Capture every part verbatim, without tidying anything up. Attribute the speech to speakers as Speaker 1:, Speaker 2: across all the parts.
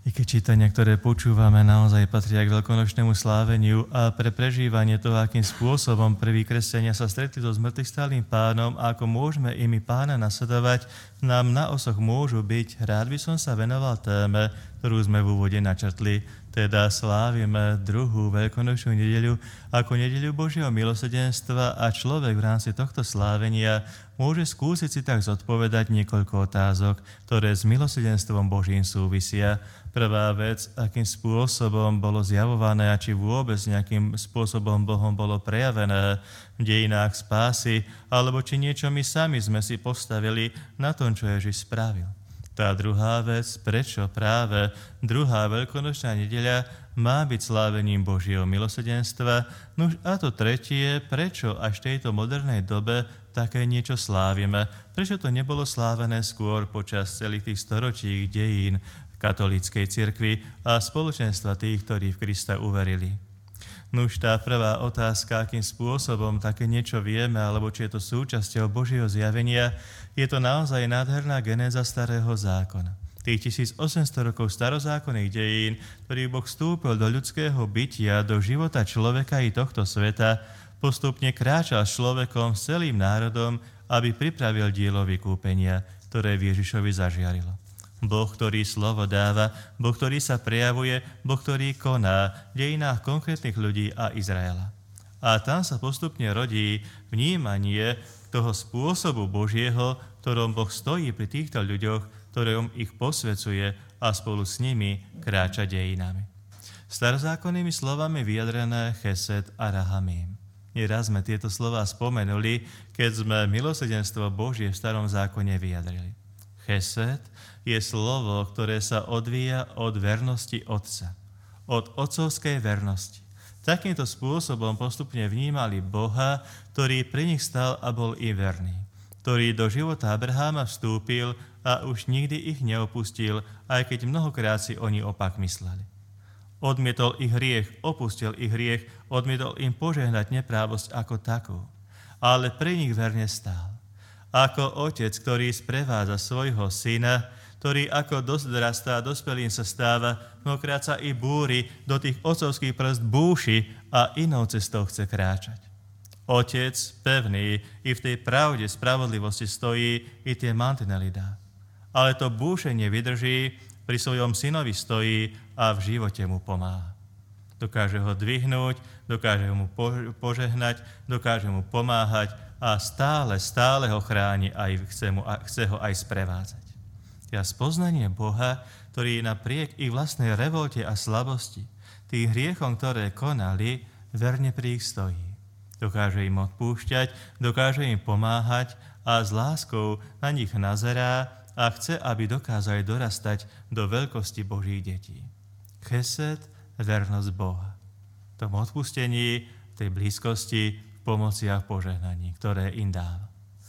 Speaker 1: I keď čítania, ktoré počúvame, naozaj patria k veľkonočnému sláveniu a pre prežívanie toho, akým spôsobom prví kresťania sa stretli so zmrtvých stálym pánom a ako môžeme imi pána nasledovať, nám na osoch môžu byť. Rád by som sa venoval téme, ktorú sme v úvode načrtli, teda slávime druhú veľkonočnú nedeľu ako nedeľu Božieho milosrdenstva a človek v rámci tohto slávenia môže skúsiť si tak zodpovedať niekoľko otázok, ktoré s milosrdenstvom Božím súvisia. Prvá vec, akým spôsobom bolo zjavované a či vôbec nejakým spôsobom Bohom bolo prejavené v dejinách spásy, alebo či niečo my sami sme si postavili na tom, čo Ježiš spravil. Tá druhá vec, prečo práve druhá veľkonočná nedeľa má byť slávením Božieho milosrdenstva. Nuž a to tretie, prečo až v tejto modernej dobe také niečo slávime. Prečo to nebolo slávené skôr počas celých tých storočí dejín katolíckej cirkvi a spoločenstva tých, ktorí v Krista uverili. Nuž tá prvá otázka, akým spôsobom také niečo vieme, alebo či je to súčasťou Božieho zjavenia, je to naozaj nádherná genéza starého zákona. Tých tisícosemsto rokov starozákonných dejín, ktorý Boh vstúpil do ľudského bytia, do života človeka i tohto sveta, postupne kráčal s človekom, s celým národom, aby pripravil dielo vykúpenia, ktoré v Ježišovi zažiarilo. Boh, ktorý slovo dáva, Boh, ktorý sa prejavuje, Boh, ktorý koná v dejinách konkrétnych ľudí a Izraela. A tam sa postupne rodí vnímanie toho spôsobu Božieho, ktorom Boh stojí pri týchto ľuďoch, ktorom ich posvecuje a spolu s nimi kráča dejinami. Starozákonnými slovami vyjadrené chesed a rahamím. Nieraz sme tieto slová spomenuli, keď sme milosrdenstvo Božie v starom zákone vyjadrili. Chesed je slovo, ktoré sa odvíja od vernosti Otca, od otcovskej vernosti. Takýmto spôsobom postupne vnímali Boha, ktorý pri nich stal a bol i verný, ktorý do života Abraháma vstúpil a už nikdy ich neopustil, aj keď mnohokrát si oni opak mysleli. Odmietol ich hriech, opustil ich hriech, odmietol im požehnať neprávosť ako takú, ale pri nich verne stál. Ako otec, ktorý sprevádza svojho syna, ktorý ako dorastá, dospelým sa stáva, mnohokrát sa i búri, do tých otcovských prst búši a inou cestou chce kráčať. Otec pevný i v tej pravde spravodlivosti stojí, i tie mantinely dá. Ale to búšenie vydrží, pri svojom synovi stojí a v živote mu pomáha. Dokáže ho dvihnúť, dokáže mu požehnať, dokáže mu pomáhať a stále, stále ho chráni a chce, mu, a chce ho aj sprevádzať. A spoznanie Boha, ktorý napriek ich vlastnej revolte a slabosti, tých hriechom, ktoré konali, verne pri ich stojí. Dokáže im odpúšťať, dokáže im pomáhať a s láskou na nich nazerá a chce, aby dokázali dorastať do veľkosti Božích detí. Chesed, vernosť Boha. V tom odpustení, tej blízkosti, v pomoci a v požehnaní, ktoré im dáva.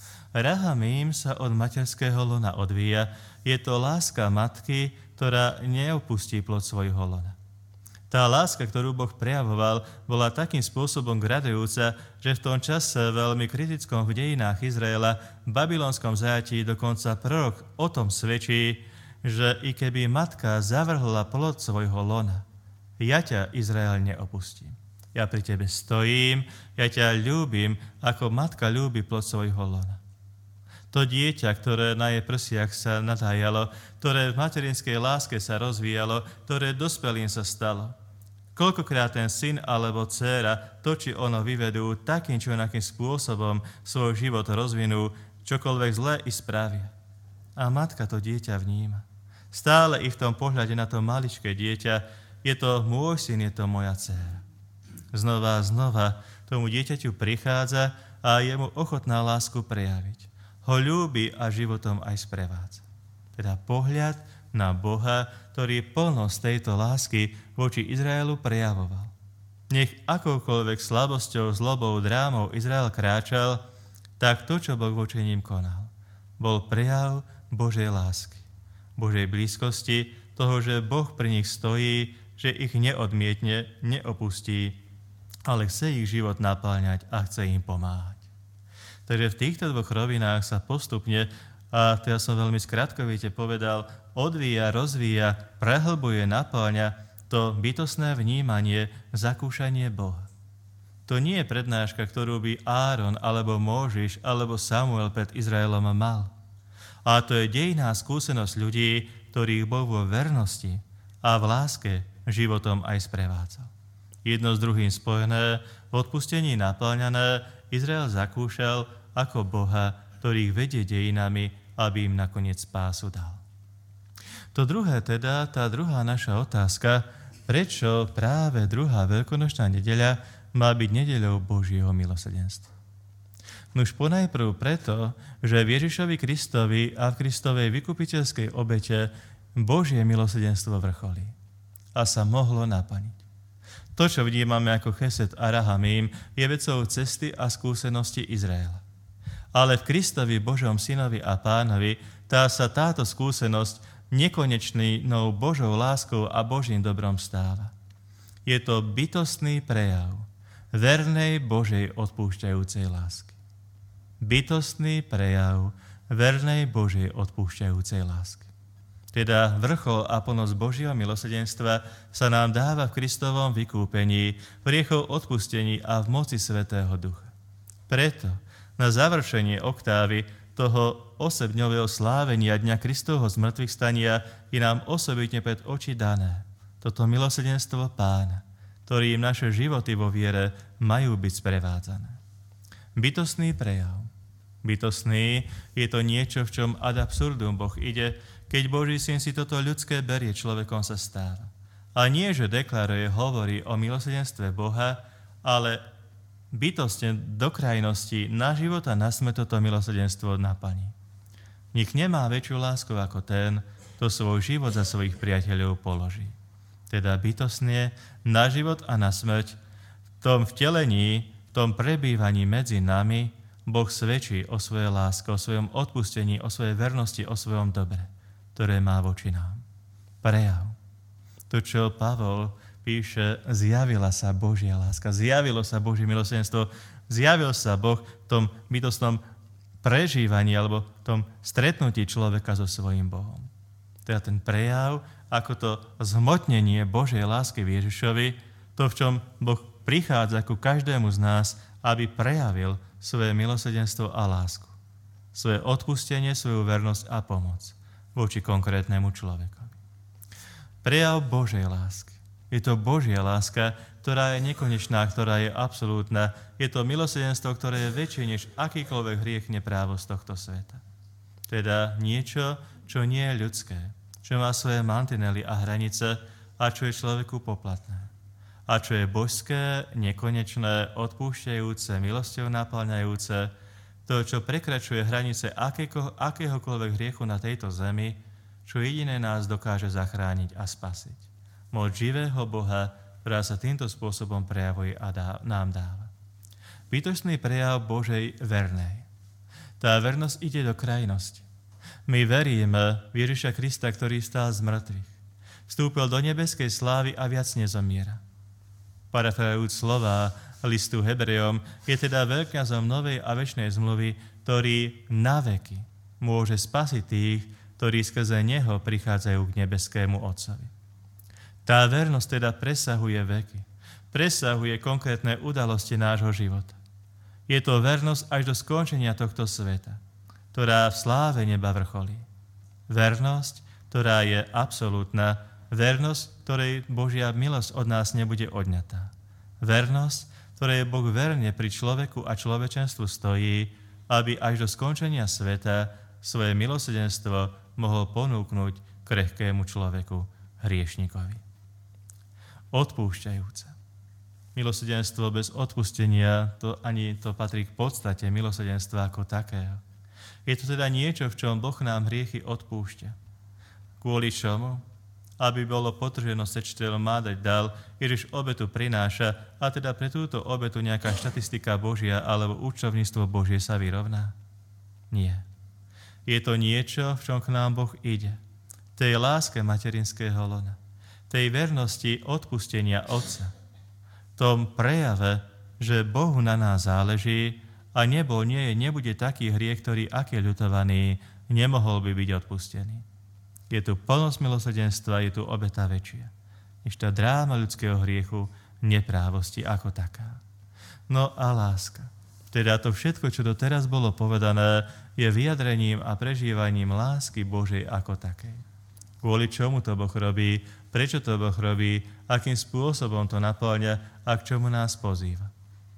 Speaker 1: Rahamím sa od materského lona odvíja. Je to láska matky, ktorá neopustí plod svojho lona. Tá láska, ktorú Boh prejavoval, bola takým spôsobom gradujúca, že v tom čase veľmi kritickom v dejinách Izraela, v babylonskom zajatí dokonca prorok o tom svedčí, že i keby matka zavrhla plod svojho lona, ja ťa, Izrael, neopustím. Ja pri tebe stojím, ja ťa ľúbim, ako matka ľúbi plod svojho lona. To dieťa, ktoré na jej prsiach sa natájalo, ktoré v materinskej láske sa rozvíjalo, ktoré dospelým sa stalo. Koľkokrát ten syn alebo dcéra to, či ono vyvedú takým či onakým spôsobom svoj život rozvinú, čokoľvek zlé i spravia. A matka to dieťa vníma. Stále i v tom pohľade na to maličké dieťa, je to môj syn, je to moja dcéra. Znova a znova tomu dieťaťu prichádza a je mu ochotná lásku prejaviť. Ho ľúbi a životom aj sprevádza. Teda pohľad na Boha, ktorý plnosť tejto lásky voči Izraelu prejavoval. Nech akoukoľvek slabosťou, zlobou, drámou Izrael kráčal, tak to, čo Boh voči ním konal, bol prejav Božej lásky, Božej blízkosti, toho, že Boh pri nich stojí, že ich neodmietne, neopustí, ale chce ich život napĺňať a chce im pomáhať. Takže v týchto dvoch rovinách sa postupne, a to ja som veľmi skratkovite povedal, odvíja, rozvíja, prehlbuje, napĺňa to bytostné vnímanie, zakúšanie Boha. To nie je prednáška, ktorú by Áron, alebo Móžiš, alebo Samuel pred Izraelom mal. A to je dejinná skúsenosť ľudí, ktorých Boh vo vernosti a v láske životom aj sprevádzal. Jedno s druhým spojené, v odpustení naplňané, Izrael zakúšal ako Boha, ktorých vedie dejinami, aby im nakoniec spásu dal. To druhé teda, tá druhá naša otázka, prečo práve druhá veľkonočná nedeľa má byť nedeľou Božieho milosrdenstva. Nuž ponajprv preto, že v Ježišovi Kristovi a v Kristovej vykupiteľskej obete Božie milosrdenstvo vrcholí a sa mohlo naplniť. To, čo vnímame ako chesed a rahamím, je vecou cesty a skúsenosti Izraela. Ale v Kristovi, Božom synovi a pánovi, tá sa táto skúsenosť nekonečnou Božou láskou a Božím dobrom stáva. Je to bytostný prejav vernej Božej odpúšťajúcej lásky. Bytostný prejav vernej Božej odpúšťajúcej lásky. Teda vrchol a plnosť Božieho milosrdenstva sa nám dáva v Kristovom vykúpení, v hriechov odpustení a v moci Svätého Ducha. Preto na završenie oktávy toho osemdňového slávenia Dňa Kristovho zmrtvých stania je nám osobitne pred oči dané toto milosrdenstvo Pána, ktorým naše životy vo viere majú byť sprevádzané. Bytostný prejav. Bytostný je to niečo, v čom ad absurdum Boh ide, keď Boží syn si toto ľudské berie, človekom sa stáva. A nie, že deklaruje, hovorí o milosrdenstve Boha, ale bytostne do krajnosti na život a na smrť toto milosrdenstvo naplní. Nik nemá väčšiu lásku ako ten, kto svoj život za svojich priateľov položí. Teda bytostne na život a na smrť, v tom vtelení, v tom prebývaní medzi nami, Boh svedčí o svojej láske, o svojom odpustení, o svojej vernosti, o svojom dobre, ktoré má voči nám. Prejav. To, čo Pavol píše, zjavila sa Božia láska, zjavilo sa Božie milosrdenstvo, zjavil sa Boh v tom bytostnom prežívaní alebo v tom stretnutí človeka so svojím Bohom. Teda ten prejav, ako to zhmotnenie Božej lásky v Ježišovi, to, v čom Boh prichádza ku každému z nás, aby prejavil svoje milosrdenstvo a lásku, svoje odpustenie, svoju vernosť a pomoc voči konkrétnemu človekovi. Prejav Božej lásky. Je to Božia láska, ktorá je nekonečná, ktorá je absolútna. Je to milosrdenstvo, ktoré je väčšie než akýkoľvek hriech, neprávo z tohto sveta. Teda niečo, čo nie je ľudské, čo má svoje mantinely a hranice a čo je človeku poplatné. A čo je božské, nekonečné, odpúšťajúce, milosťou naplňajúce, to, čo prekračuje hranice akého, akéhokoľvek hriechu na tejto zemi, čo jediné nás dokáže zachrániť a spasiť. Moc živého Boha, ktorá sa týmto spôsobom prejavuje a dá, nám dáva. Bytostný prejav Božej vernej. Tá vernosť ide do krajnosti. My veríme v Ježiša Krista, ktorý stál z mŕtvych. Vstúpil do nebeskej slávy a viac nezomiera. Parafrajúc slova listu Hebrejom, je teda veľkňazom novej a večnej zmluvy, ktorý naveky môže spasiť tých, ktorí skrze neho prichádzajú k nebeskému Otcovi. Tá vernosť teda presahuje veky, presahuje konkrétne udalosti nášho života. Je to vernosť až do skončenia tohto sveta, ktorá v sláve neba vrcholí. Vernosť, ktorá je absolútna, vernosť, ktorej Božia milosť od nás nebude odňatá. Vernosť, ktorej Boh verne pri človeku a človečenstvu stojí, aby až do skončenia sveta svoje milosrdenstvo mohol ponúknuť krehkému človeku, hriešnikovi. Odpúšťajúce. Milosrdenstvo bez odpustenia, to ani to patrí k podstate milosrdenstva ako takého. Je to teda niečo, v čom Boh nám hriechy odpúšťa. Kvôli čomu? Aby bolo potrženo sečiteľ má dať dal, Ježiš obetu prináša a teda pre túto obetu nejaká štatistika Božia alebo účtovníctvo Božie sa vyrovná? Nie. Je to niečo, v čom k nám Boh ide. Tej láske materinského lona. Tej vernosti odpustenia Otca. Tom prejave, že Bohu na nás záleží a nebol, nie je, nebude taký hriech, ktorý, aký ľutovaný, nemohol by byť odpustený. Je tu plnosť milosrdenstva, je tu obeta väčšia, než tá dráma ľudského hriechu, neprávosti ako taká. No a láska. Teda to všetko, čo doteraz bolo povedané, je vyjadrením a prežívaním lásky Božej ako takej. Kvôli čomu to Boh robí, prečo to Boh robí, akým spôsobom to naplňa a k čomu nás pozýva.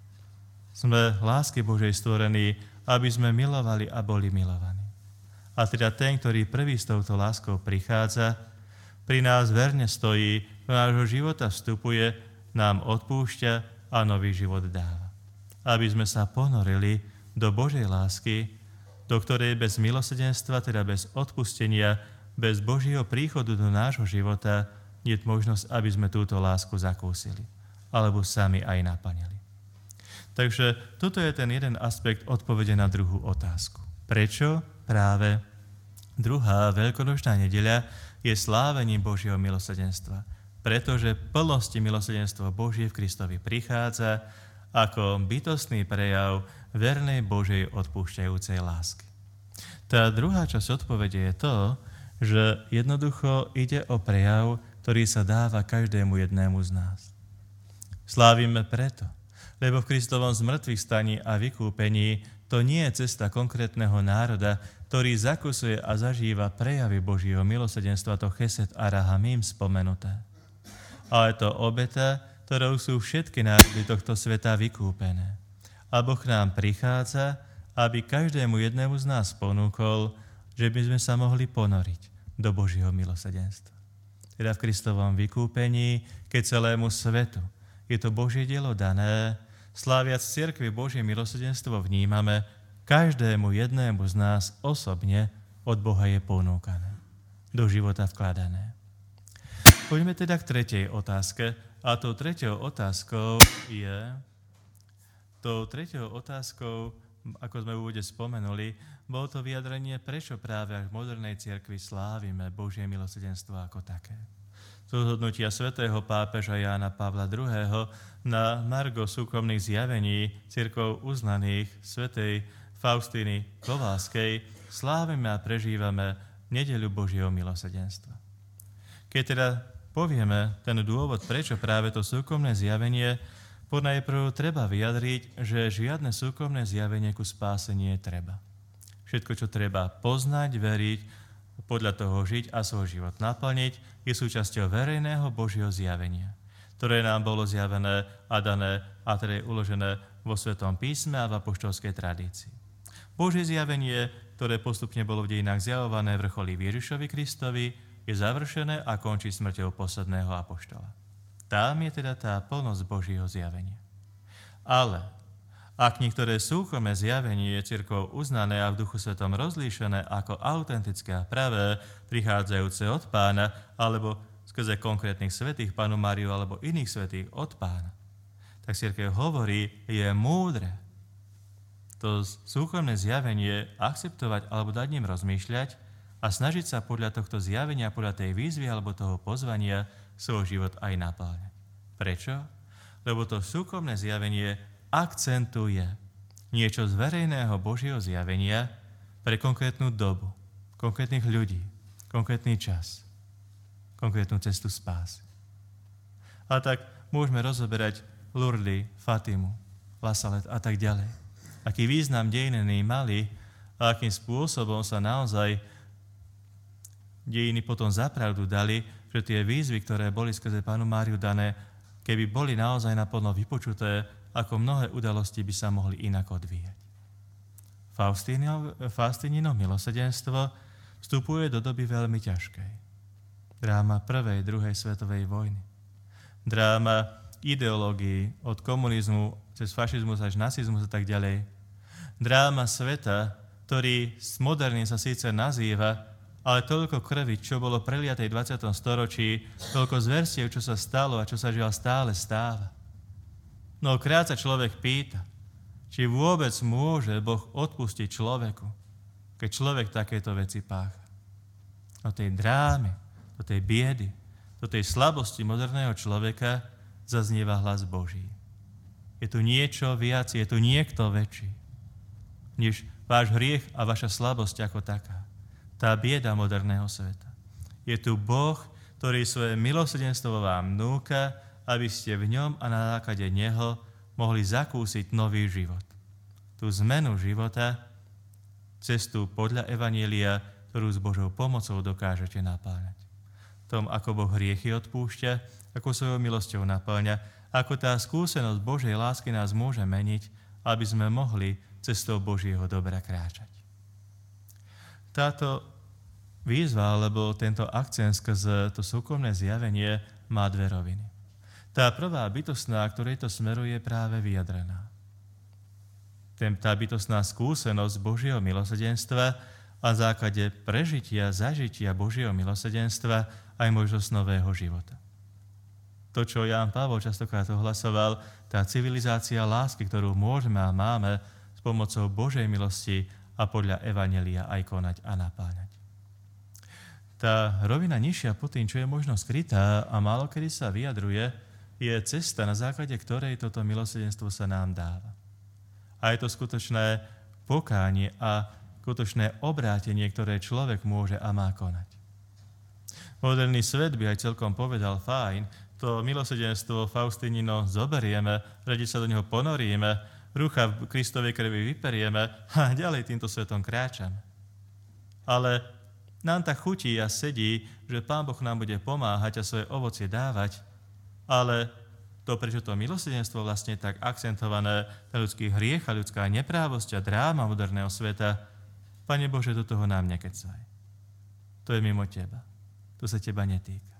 Speaker 1: Sme lásky Božej stvorení, aby sme milovali a boli milovaní. A teda ten, ktorý prvý s touto láskou prichádza, pri nás verne stojí, do nášho života vstupuje, nám odpúšťa a nový život dáva. Aby sme sa ponorili do Božej lásky, do ktorej bez milosrdenstva, teda bez odpustenia, bez Božieho príchodu do nášho života, nie je možnosť, aby sme túto lásku zakúsili, alebo sami aj naplnili. Takže toto je ten jeden aspekt odpovede na druhú otázku. Prečo práve druhá veľkonočná nedeľa je slávením Božieho milosrdenstva? Pretože plnosti milosrdenstva Božie v Kristovi prichádza ako bytostný prejav vernej Božej odpúšťajúcej lásky. Tá druhá časť odpovede je to, že jednoducho ide o prejav, ktorý sa dáva každému jednému z nás. Slávime preto, lebo v Kristovom zmrtvých staní a vykúpení to nie je cesta konkrétneho národa, ktorý zakusuje a zažíva prejavy Božieho milosrdenstva, to chesed a rahamim spomenuté. Ale to obeta, ktorou sú všetky národy tohto sveta vykúpené. A Boh nám prichádza, aby každému jednému z nás ponúkol, že by sme sa mohli ponoriť do Božieho milosrdenstva. Teda v Kristovom vykúpení, keď celému svetu je to Božie dielo dané, sláviac cirkvi Božie milosrdenstvo vnímame, každému jednému z nás osobne od Boha je ponúkané, do života vkladané. Poďme teda k tretej otázke. A tou tretiou otázkou je, tou tretiou otázkou, ako sme v úvode spomenuli, bolo to vyjadrenie, prečo práve v modernej cirkvi slávime Božie milosrdenstvo ako také. Z rozhodnutia svätého pápeža Jána Pavla druhého. Na margo súkromných zjavení cirkov uznaných svätej Faustíny Kovalskej slávime a prežívame nedeľu Božieho milosrdenstva. Keď teda povieme ten dôvod, prečo práve to súkromné zjavenie, ponajprv treba vyjadriť, že žiadne súkromné zjavenie ku spáseniu je treba. Všetko, čo treba poznať, veriť, podľa toho žiť a svoj život naplniť, je súčasťou verejného Božieho zjavenia, ktoré nám bolo zjavené a dané a teda je uložené vo Svetom písme a v apoštolskej tradícii. Božie zjavenie, ktoré postupne bolo v dejinách zjavované, vrcholí v Ježišovi Kristovi, je završené a končí smrťou posledného apoštola. Tam je teda tá plnosť Božieho zjavenia. Ale ak niektoré súkromné zjavenie je cirkvou uznané a v Duchu Svetom rozlíšené ako autentické a pravé, prichádzajúce od Pána, alebo skrze konkrétnych svätých, Pannu Máriu alebo iných svätých od Pána, tak cirkev hovorí, je múdre to súkromné zjavenie akceptovať alebo dať ním rozmýšľať a snažiť sa podľa tohto zjavenia, podľa tej výzvy alebo toho pozvania svoj život aj napĺňať. Prečo? Lebo to súkromné zjavenie akcentuje niečo z verejného Božieho zjavenia pre konkrétnu dobu, konkrétnych ľudí, konkrétny čas, konkrétnu cestu spásy. A tak môžeme rozoberať Lourdes, Fatimu, La Salette a tak ďalej. Aký význam dejiny mali a akým spôsobom sa naozaj dejiny potom zapravdu dali, že tie výzvy, ktoré boli skrze Pannu Máriu dané, keby boli naozaj naplno vypočuté, ako mnohé udalosti by sa mohli inak odvíjať. Faustínino milosrdenstvo vstupuje do doby veľmi ťažkej. Dráma prvej, druhej svetovej vojny. Dráma ideológií od komunizmu cez fašizmus až nacizmus a tak ďalej. Dráma sveta, ktorý moderným sa síce nazýva, ale toľko krvi, čo bolo preliaté v dvadsiatom storočí, toľko zverstiev, čo sa stalo a čo sa žiaľ stále stáva. Mnohokrát sa človek pýta, či vôbec môže Boh odpustiť človeku, keď človek takéto veci pácha. Do tej drámy, do tej biedy, do tej slabosti moderného človeka zaznieva hlas Boží. Je tu niečo viac, je tu niekto väčší, než váš hriech a vaša slabosť ako taká. Tá bieda moderného sveta. Je tu Boh, ktorý svoje milosrdenstvo vám núka, aby ste v ňom a na základe neho mohli zakúsiť nový život. Tú zmenu života, cestu podľa Evanjelia, ktorú s Božou pomocou dokážete napáľať. Tom, ako Boh hriechy odpúšťa, ako svojou milosťou napáľa, ako tá skúsenosť Božej lásky nás môže meniť, aby sme mohli cestou Božieho dobra kráčať. Táto výzva, alebo tento akcent skrze to súkromné zjavenie má dve roviny. Tá prvá bytostná, ktorej to smeruje, je práve vyjadrená. Tá bytostná skúsenosť Božieho milosrdenstva a základe prežitia, zažitia Božieho milosrdenstva aj možnosť nového života. To, čo Ján Pavol častokrát ohlasoval, tá civilizácia lásky, ktorú môžeme a máme s pomocou Božej milosti a podľa Evanjelia aj konať a napáľať. Tá rovina nižšia pod tým, čo je možno skrytá a málokedy sa vyjadruje, je cesta, na základe ktorej toto milosrdenstvo sa nám dáva. A je to skutočné pokánie a skutočné obrátenie, ktoré človek môže a má konať. Moderný svet by aj celkom povedal fajn, to milosrdenstvo Faustínino zoberieme, radi sa do neho ponoríme, rucha v Kristovej krvi vyperieme a ďalej týmto svetom kráčame. Ale nám tak chutí a sedí, že Pán Boh nám bude pomáhať a svoje ovocie dávať, ale to, prečo to milosrdenstvo vlastne tak akcentované na ľudský hriech a ľudská neprávosť a dráma moderného sveta, Pane Bože, do toho nám nekecaj. To je mimo teba. To sa teba netýka.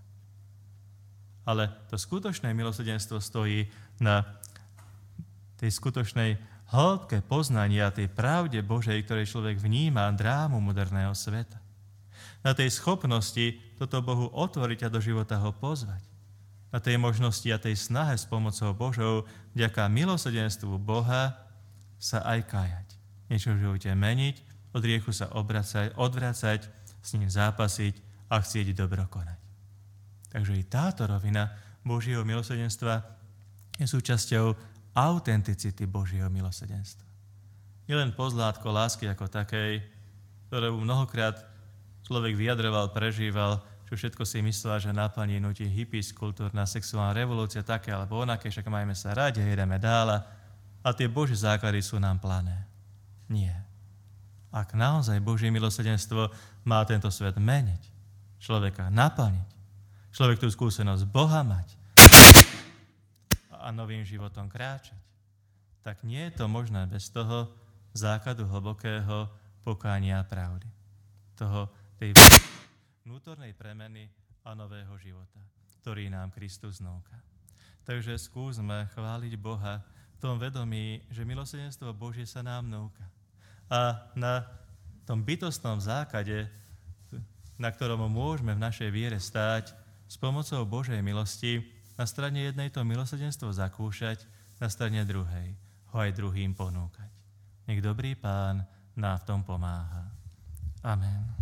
Speaker 1: Ale to skutočné milosrdenstvo stojí na tej skutočnej hĺbke poznania, tej pravde Božej, ktorej človek vníma drámu moderného sveta. Na tej schopnosti toto Bohu otvoriť a do života ho pozvať. Na tej možnosti a tej snahe s pomocou Božou, vďaka milosrdenstvu Boha, sa aj kájať. Niečo v živote meniť, od riechu sa obracať, odvracať, s ním zápasiť a chcieť dobro konať. Takže i táto rovina Božieho milosrdenstva je súčasťou autenticity Božieho milosrdenstva. Nielen pozlátko lásky ako takej, ktorú mnohokrát človek vyjadroval, prežíval, čo všetko si myslel, že naplní nutí hippies, kultúrna, sexuálna revolúcia, také alebo onaké, však majme sa radi, ideme dále. A tie Božie základy sú nám plané. Nie. Ak naozaj Božie milosrdenstvo má tento svet meniť, človeka naplniť, človek tú skúsenosť Boha mať a novým životom kráčať, tak nie je to možné bez toho základu hlbokého pokánia a pravdy. Toho, tej vnútornej premeny a nového života, ktorý nám Kristus núka. Takže skúsme chváliť Boha v tom vedomí, že milosrdenstvo Božie sa nám núka. A na tom bytostnom základe, na ktorom môžeme v našej viere stáť, s pomocou Božej milosti na strane jednej to milosrdenstvo zakúšať, na strane druhej ho aj druhým ponúkať. Nech dobrý Pán nám v tom pomáha. Amen.